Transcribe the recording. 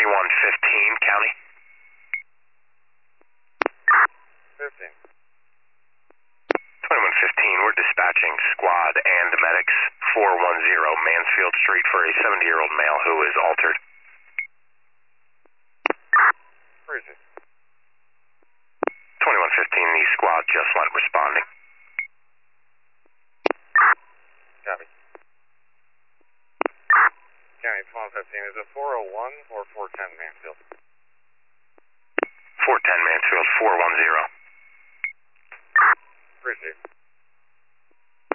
2115, County. 15. 2115, we're dispatching squad and medics 410 Mansfield Street for a 70-year-old male who is altered. Where is it? 2115, the squad just went responding. Copy. County 2115, is it 401 or 410 Mansfield? 410 Mansfield, 410. Appreciate it.